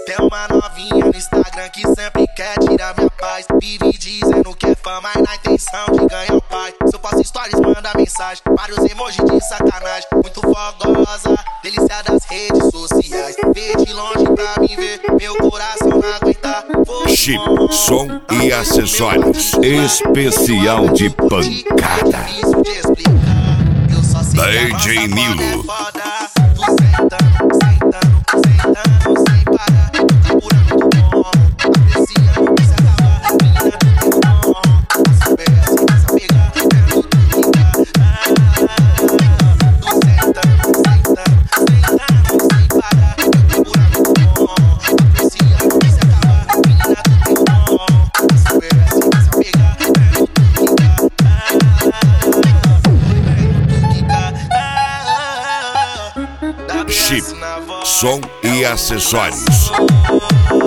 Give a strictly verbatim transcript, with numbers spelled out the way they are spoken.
Tem uma novinha no Instagram que sempre quer tirar minha paz. Vive dizendo que é fã, mas na intenção de ganhar o pai. Se eu posto stories, manda mensagem, vários emojis de sacanagem. Muito fogosa, delícia das redes sociais. Vê de longe pra mim ver, meu coração não aguentar. Chip, som e acessórios especial de pancada. D J Nilo. Chip, som e acessórios.